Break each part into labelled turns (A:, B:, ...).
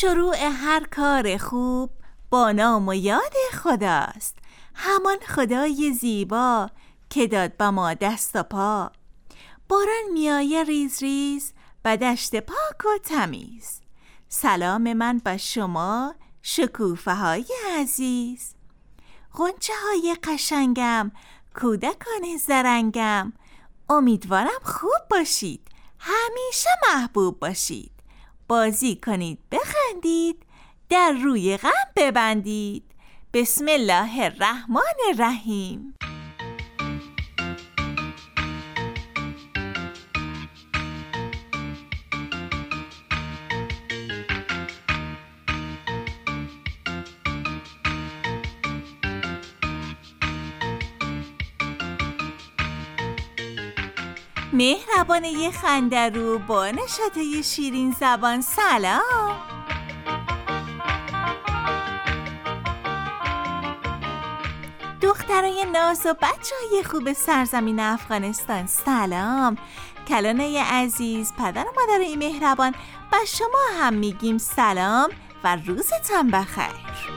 A: شروع هر کار خوب با نام و یاد خداست، همان خدای زیبا که داد به ما دست و پا. باران میایه ریز ریز به دشت پاک و تمیز. سلام من به شما شکوفه های عزیز. غنچه های قشنگم، کودکان زرنگم، امیدوارم خوب باشید، همیشه محبوب باشید. بازی کنید، بخندید، در روی غم ببندید. بسم الله الرحمن الرحیم. مهربانه خندرو با نشاطه شیرین زبان سلام. دخترای ناز و بچه‌های خوب سرزمین افغانستان سلام. کلانای عزیز، پدر و مادرای مهربان، به شما هم میگیم سلام و روزتان بخیر.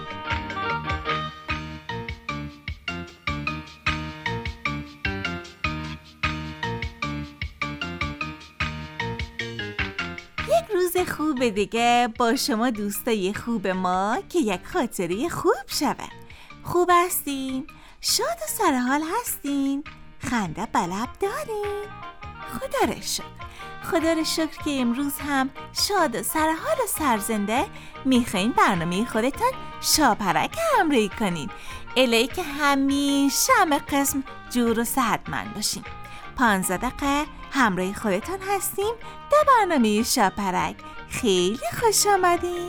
A: روز خوب دیگه با شما دوستای خوب ما که یک خاطره خوب شود. خوب هستین؟ شاد و سرحال هستین؟ خنده به لب دارین؟ خدا را شکر. خدا را شکر که امروز هم شاد و سرحال و سرزنده میخواین برنامه خودتان شاپرک همراهی کنین، الهی که همیشه همه قسم جور و صحتمند باشین. 15 دقیقه همراه خودتان هستیم در برنامه شاپرک. خیلی خوش آمدین.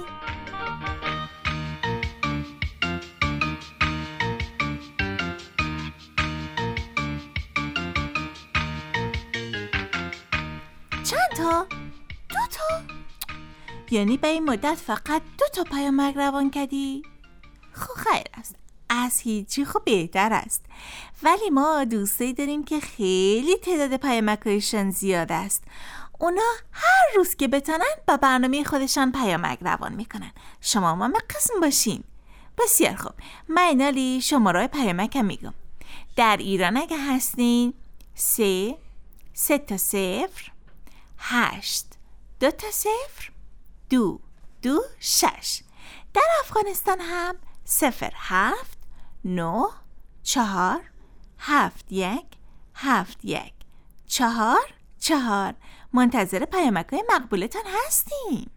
A: چند تا؟ 2 تا؟ یعنی به این مدت فقط 2 تا پیامک روان کردی؟ خب خیر است، از هیچی خب بهتر است. ولی ما دوستایی داریم که خیلی تعداد پیامک‌هایشان زیاد است. اونا هر روز که بتونن با برنامه خودشان پیامک روان میکنن. شما هم قسم باشین. بسیار خوب، من اینالی شماره پیامکم میگم. در ایران اگه هستین 3 تا 0 8 2 تا 0 2 2 6. در افغانستان هم 07 9 4 7 1 7 1 4 4. منتظر پیامک‌های مقبولتان هستیم.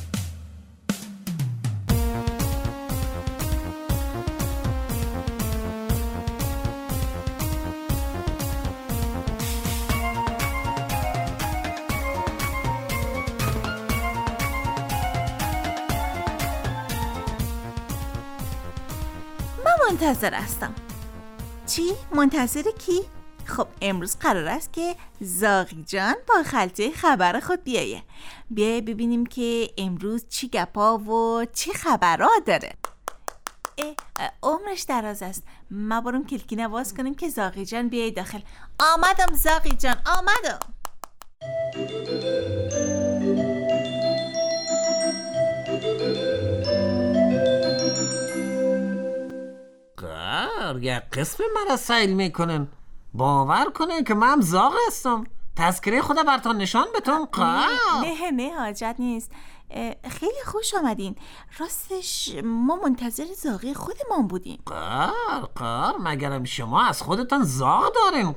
A: من منتظر هستم. چی؟ منتظر کی؟ خب امروز قرار است که زاغی جان با خلطه خبر خود بیایه ببینیم که امروز چی گپا و چی خبرها داره. عمرش دراز است. ما بریم کلکی نواز کنیم که زاغی جان بیای داخل. آمدم زاغی جان، آمدم.
B: یک قسم مرا سیل میکنن. باور کنه که من زاغ هستم. تذکره خدا براتون نشان بتون.
A: نه حاجت نیست. خیلی خوش آمدین. راستش ما منتظر زاغی خودمان بودیم.
B: مگرم شما از خودتان زاغ دارین؟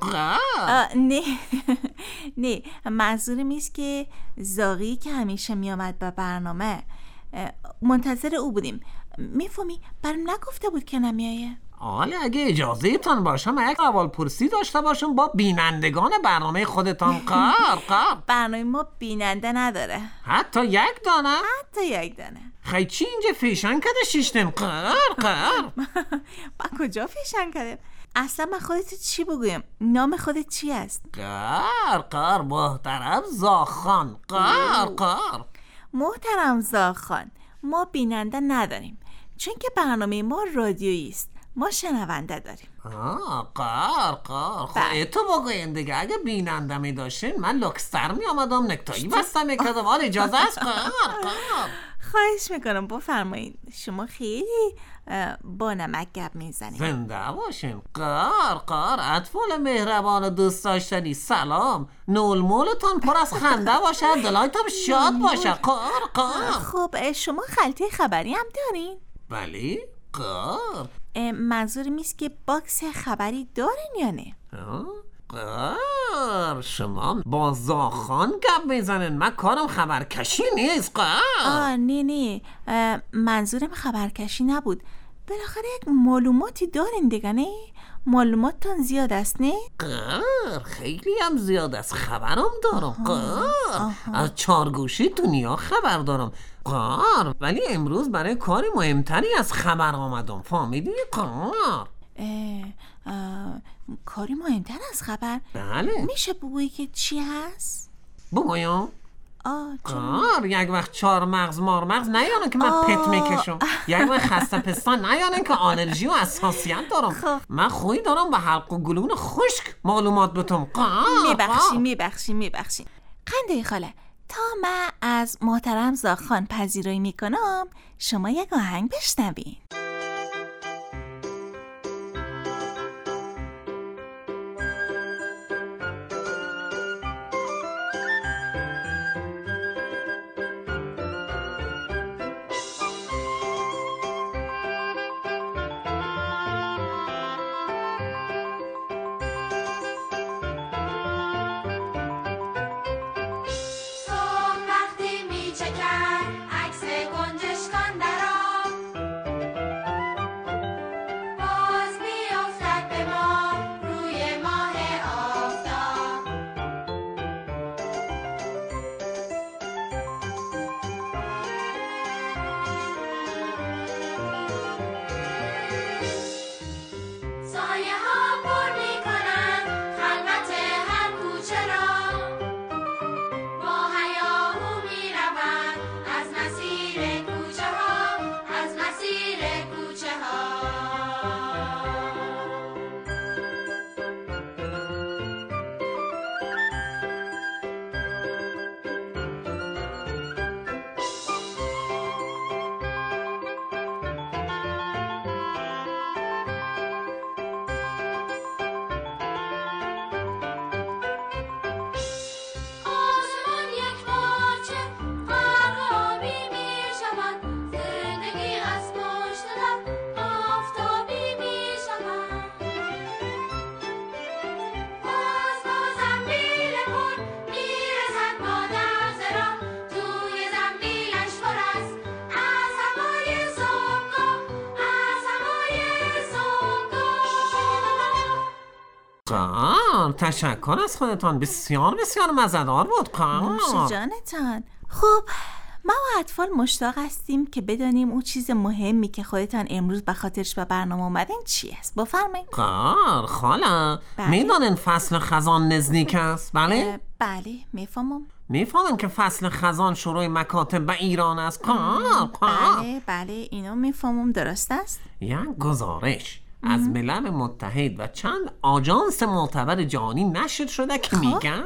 A: نه منظورم نیست که زاغی که همیشه میامد به برنامه منتظر او بودیم. میفهمی؟ برام نگفته بود که نمیایه.
B: حالا اگه اجازه تان باشم یک اول پرسی داشته باشم با بینندگان برنامه خودتان.
A: برنامه ما بیننده نداره.
B: حتی یک دانه؟
A: حتی یک دانه.
B: خیلی چی اینجا فیشن کده شیشتن؟
A: با کجا فیشن کده؟ اصلا من خودت چی بگویم؟ نام خودت چی است؟
B: محترم زاخان.
A: محترم زاخان، ما بیننده نداریم چون که برنامه ما رادیویی است. ما شنونده داریم.
B: خب تو بگوین دیگه. اگه بیننده می داشتین من لکستر می آمدم نکتایی بسته می کردم. اجازه است؟
A: خواهش میکنم بفرمایید. شما خیلی با نمک گپ میزنید.
B: زنده باشین. قار اطفال مهربان دوست داشتنی، سلام. نول مولتان پر از خنده باشه، دلایتان شاد باشه. قار
A: خب شما خلطه خبری هم دارین؟
B: بله قار.
A: منظورم ایست که باکس خبری دارین یا نه؟
B: قار شما با زاخان گپ میزنین، من کارم خبرکشی نیست. قار
A: نه منظورم خبرکشی نبود. بالاخره یک معلوماتی دارین دیگه نه؟ معلوماتتون زیاد است نه؟
B: قار خیلی هم زیاد است، خبرم دارم. قار از چارگوشی دنیا خبر دارم. قار ولی امروز برای کاری مهمتری از خبر آمدم، فهمیدی؟ قار
A: کاری مهمتر از خبر؟
B: بله.
A: میشه بگویی که چی هست؟
B: بگویم؟ قار یک وقت 4 مغز مار مغز نیانه که من پت میکشم، یک وقت خسته پستان نیانه که آلرژی و حساسیت دارم. من خوی دارم به حلق و گلون خشک معلومات بتم.
A: میبخشی قنده خاله، تا من از محترم زاخان پذیرایی میکنم شما یک آهنگ بشنوین.
B: قار تشکر از خودتان، بسیار بسیار مزه‌دار بود.
A: نوش جانتان. خب ما و اطفال مشتاق هستیم که بدانیم اون چیز مهمی که خودتان امروز به خاطرش به برنامه اومدین چی است. بفرمایید.
B: قار خاله میدانین فصل خزان نزدیک است؟ بله میفهمم که فصل خزان شروع مکاتب به ایران است.
A: بله اینو میفهمم، درست است.
B: یک گزارش از ملل متحد و چند آژانس معتبر جهانی نشر شده که میگن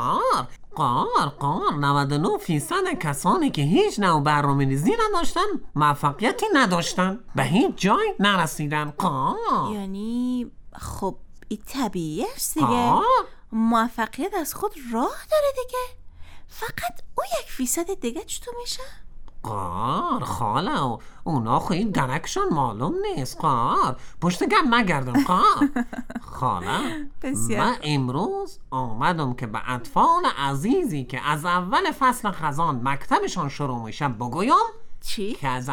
B: قار 99% کسانی که هیچ نوع برنامه‌ریزی نداشتن موفقیتی نداشتن، به هیچ جای نرسیدن.
A: یعنی خب این طبیعی است دیگه. موفقیت از خود راه داره دیگه، فقط او 1% دیگه چطور میشه؟
B: قار خاله اونا خواهی درکشان معلوم نیست. قار پشت گم نگردم. قار خاله من امروز آمدم که به اطفال عزیزی که از اول فصل خزان مکتبشان شروع میشه بگویم
A: چی؟
B: که از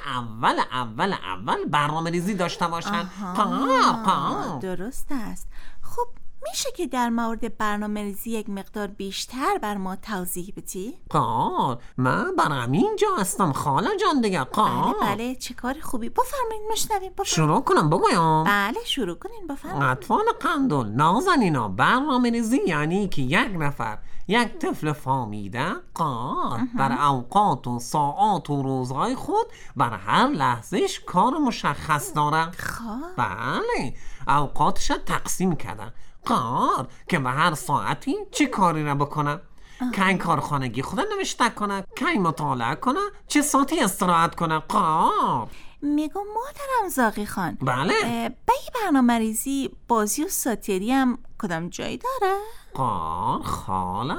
B: اول برنامه ریزی داشته باشن. قار
A: درست است. خب میشه که در مورد برنامه‌ریزی یک مقدار بیشتر بر ما توضیح بدی؟
B: قار من برام اینجا هستم خاله جان دیگه.
A: بله چه کار خوبی. بفرمایید میشنویم.
B: شروع کنم بگویم؟
A: بله شروع کنین بفرمایید.
B: اطفال قندل نازنینا، برنامه‌ریزی یعنی که یک نفر یک طفل فامیده قار بر اوقات و ساعات و روزهای خود بر هر لحظهش کار مشخص داره. بله اوقاتش تقسیم کردن قار که به هر ساعتی چی کاری را بکنه. کی کارخانگی خود نوشته کنه، کی مطالعه کنه، چه ساعتی استراحت کنه. قار
A: میگم محترم زاغی خان،
B: بله.
A: به این برنامه ریزی بازی و ساتیری هم کدام جایی داره؟
B: قار خاله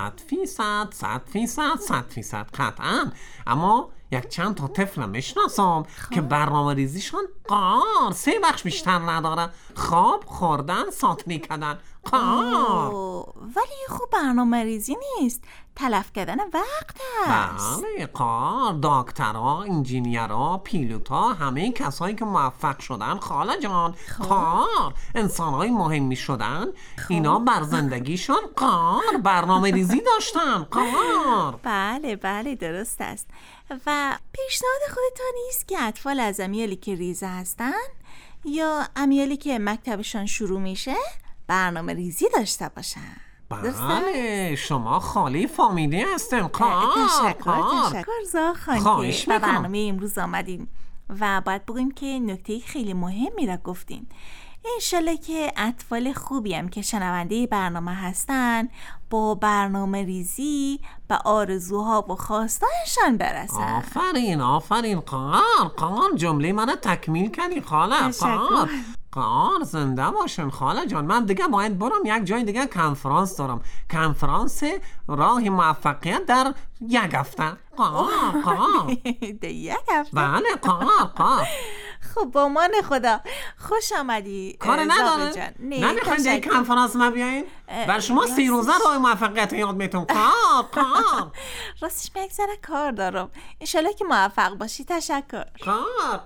B: 100% قطعا. اما یک چند تا طفل میشناسم که برنامه ریزیشون قار 3 بخش بیشتر نداره: خواب، خوردن، ساتری کردن. قار
A: ولی خوب برنامه ریزی نیست، تلف کردن وقت هست.
B: بله قار، دکترها، انجینیرها، پیلوتا، همه کسایی که موفق شدن خاله جان، قار انسانهای مهمی شدن، اینا بر زندگیشون قار برنامه ریزی داشتن. قار
A: بله درست است. و پیشنهاد خودتان نیست که اطفال از امیالی که ریزه هستن یا امیالی که مکتبشان شروع میشه برنامه ریزی داشته باشن؟
B: بله شما خالی فامیلی هستیم.
A: تشکر زاخان که به برنامه امروز آمدیم و باید بگویم که نکته خیلی مهمی را گفتیم. انشالله که اطفال خوبی هم که شنونده برنامه هستن با برنامه ریزی به آرزوها و خواستانشان برسن.
B: آفرین قار جمله منو تکمیل کردی خاله. قار زنده باشن خاله جان. من دیگه باید برم یک جای دیگه کنفرانس دارم، کنفرانس راه موفقیت در 1 هفته. قار
A: در 1 هفته؟
B: بله قار
A: خب با مان خدا خوش آمدی.
B: کار نداره؟ نمیخواین در کنفرانس ما بیاین؟ بر شما 3 روزه راه موفقیت یاد میتونم. قار
A: راستش من یک ذره کار دارم، انشالله که موفق باشی. تشکر.
B: قار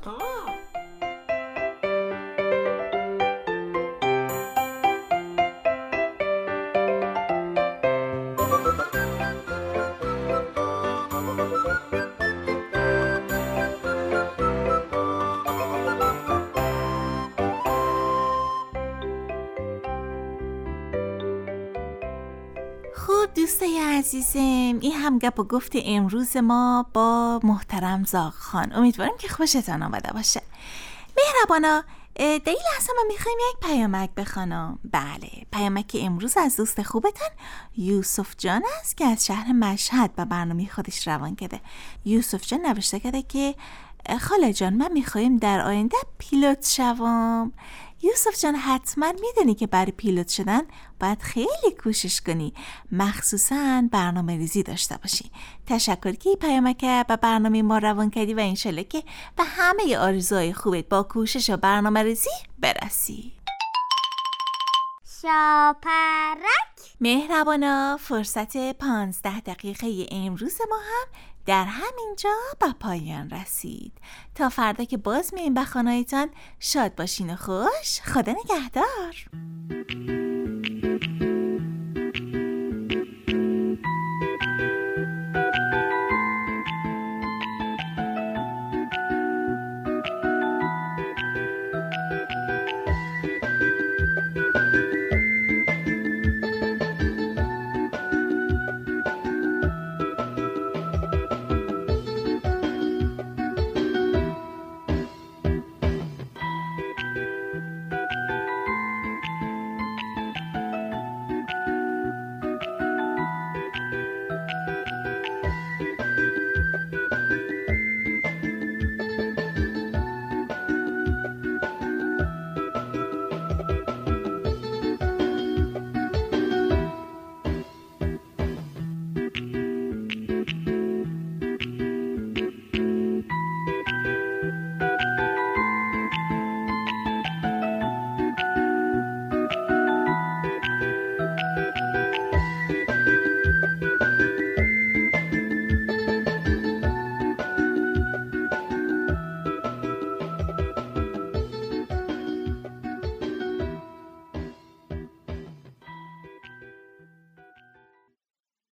A: دوستای عزیزم، این هم گپ و گفت امروز ما با محترم زاغ خان. امیدوارم که خوشتان آمده باشه. مهربانا، در این لحظه من میخوایم یک پیامک بخوانم. بله، پیامک امروز از دوست خوبتان یوسف جان است که از شهر مشهد به برنامه خودش روان کرده. یوسف جان نوشته کرده که خاله جان من میخوایم در آینده پیلوت شوم. یوسف جان حتما میدونی که برای پیلوت شدن باید خیلی کوشش کنی، مخصوصا برنامه ریزی داشته باشی. تشکر که پیامک به برنامه ما روان کردی و انشالله که به همه آرزوهای خوبت با کوشش و برنامه ریزی برسی.
C: شاپرک.
A: مهربانا، فرصت 15 دقیقه امروز ما هم در همینجا به پایان رسید. تا فردا که باز میایم به خانه‌تان، شاد باشین و خوش. خدا نگهدار.